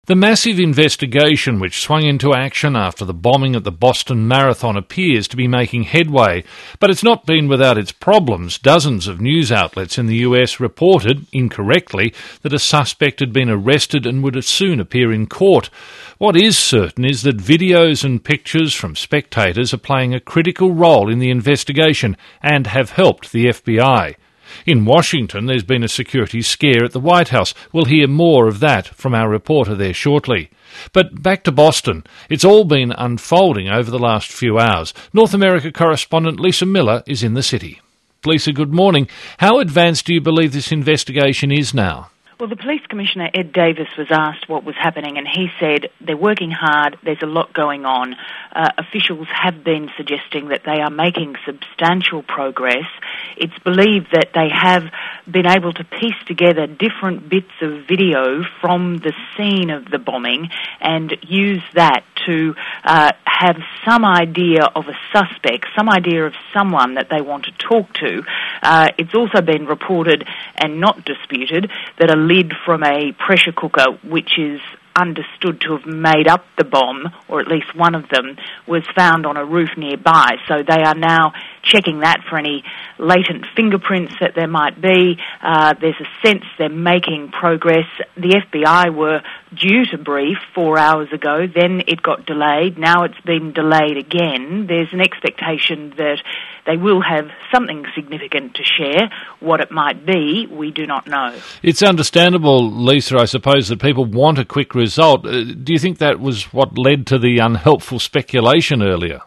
The massive investigation which swung into action after the bombing at the Boston Marathon appears to be making headway, but it's not been without its problems. Dozens of news outlets in the US reported, incorrectly, that a suspect had been arrested and would soon appear in court. What is certain is that videos and pictures from spectators are playing a critical role in the investigation and have helped the FBI. In Washington, there's been a security scare at the White House. We'll hear more of that from our reporter there shortly. But back to Boston. It's all been unfolding over the last few hours. North America correspondent Lisa Miller is in the city. Lisa, good morning. How advanced do you believe this investigation is now? Well, the Police Commissioner, Ed Davis, was asked what was happening, and he said they're working hard, there's a lot going on. Officials have been suggesting that they are making substantial progress. It's believed that they have been able to piece together different bits of video from the scene of the bombing and use that to have some idea of a suspect, some idea of someone that they want to talk to. It's also been reported and not disputed that a lid from a pressure cooker, which is understood to have made up the bomb, or at least one of them, was found on a roof nearby. So they are now checking that for any latent fingerprints that there might be. There's a sense they're making progress. The FBI were due to brief 4 hours ago, then it got delayed. Now it's been delayed again. There's an expectation that they will have something significant to share. What it might be, we do not know. It's understandable, Lisa, I suppose, that people want a quick result. Do you think that was what led to the unhelpful speculation earlier?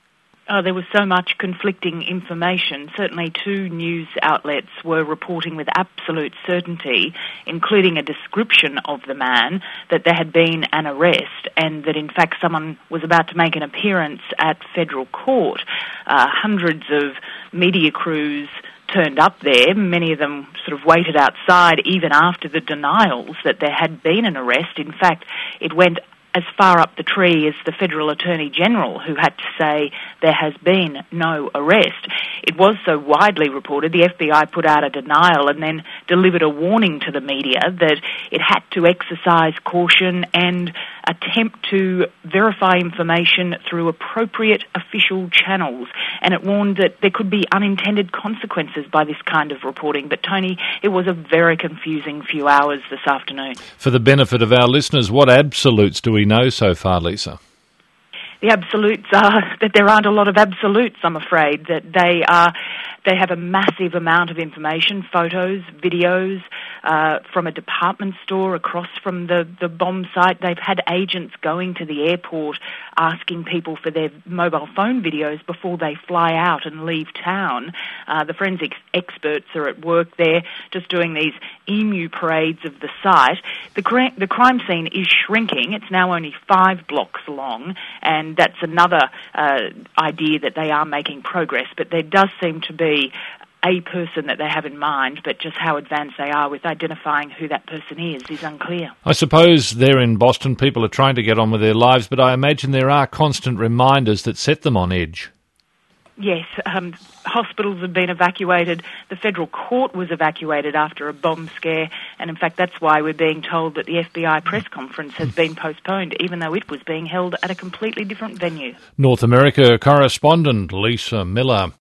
There was so much conflicting information. Certainly 2 news outlets were reporting with absolute certainty, including a description of the man, that there had been an arrest and that in fact someone was about to make an appearance at federal court. Hundreds of media crews turned up there. Many of them sort of waited outside even after the denials that there had been an arrest. In fact, it went as far up the tree as the Federal Attorney General, who had to say there has been no arrest. It was so widely reported, the FBI put out a denial and then delivered a warning to the media that it had to exercise caution and attempt to verify information through appropriate official channels. And it warned that there could be unintended consequences by this kind of reporting. But, Tony, it was a very confusing few hours this afternoon. For the benefit of our listeners, what absolutes do we know so far, Lisa? The absolutes are that there aren't a lot of absolutes, I'm afraid, that they have a massive amount of information, photos, videos, from a department store across from the bomb site. They've had agents going to the airport asking people for their mobile phone videos before they fly out and leave town. The forensics experts are at work there just doing these emu parades of the site. The crime scene is shrinking. It's now only 5 blocks long, and that's another idea that they are making progress. But there does seem to be a person that they have in mind, but just how advanced they are with identifying who that person is unclear. I suppose there in Boston people are trying to get on with their lives, but I imagine there are constant reminders that set them on edge. Yes, hospitals have been evacuated. The federal court was evacuated after a bomb scare, and in fact that's why we're being told that the FBI press conference has been postponed, even though it was being held at a completely different venue. North America correspondent Lisa Miller.